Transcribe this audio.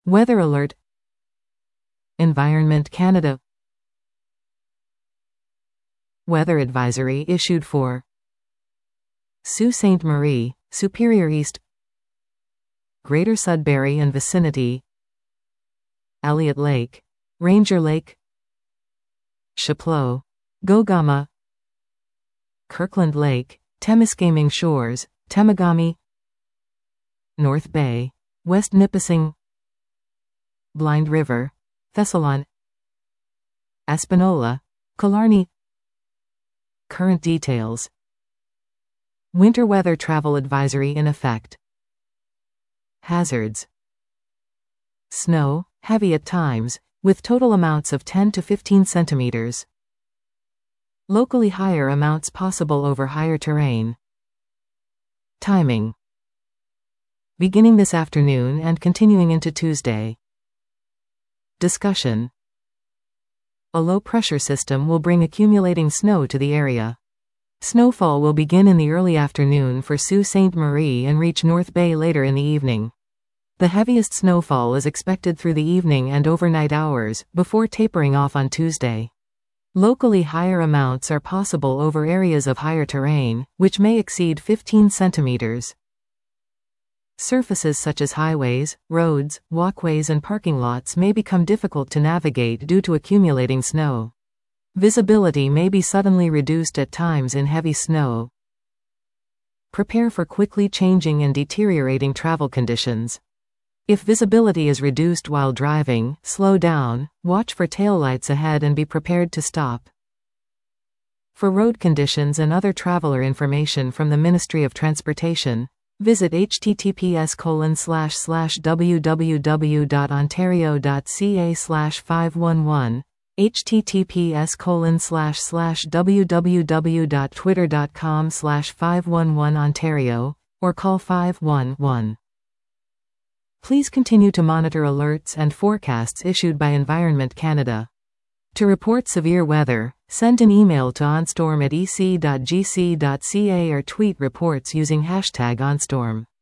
Weather alert. Environment Canada. Weather advisory issued for Sault Ste. Marie, Superior East, Greater Sudbury and vicinity, Elliott Lake, Ranger Lake, Chapleau, Gogama, Kirkland Lake, Temiskaming Shores, Temagami, North Bay, West Nipissing, Blind River, Thessalon, Espanola, Killarney. Current details. Winter weather travel advisory in effect. Hazards. Snow, heavy at times, with total amounts of 10 to 15 centimeters. Locally higher amounts possible over higher terrain. Timing. Beginning this afternoon and continuing into Tuesday. Discussion. A low-pressure system will bring accumulating snow to the area. Snowfall will begin in the early afternoon for Sault Ste. Marie and reach North Bay later in the evening. The heaviest snowfall is expected through the evening and overnight hours, before tapering off on Tuesday. Locally higher amounts are possible over areas of higher terrain, which may exceed 15 centimeters. Surfaces such as highways, roads, walkways and parking lots may become difficult to navigate due to accumulating snow. Visibility may be suddenly reduced at times in heavy snow. Prepare for quickly changing and deteriorating travel conditions. If visibility is reduced while driving, slow down, watch for taillights ahead and be prepared to stop. For road conditions and other traveler information from the Ministry of Transportation, visit https://www.ontario.ca/511, https://www.twitter.com/511ontario, or call 511. Please continue to monitor alerts and forecasts issued by Environment Canada. To report severe weather, send an email to onstorm@ec.gc.ca or tweet reports using #onstorm.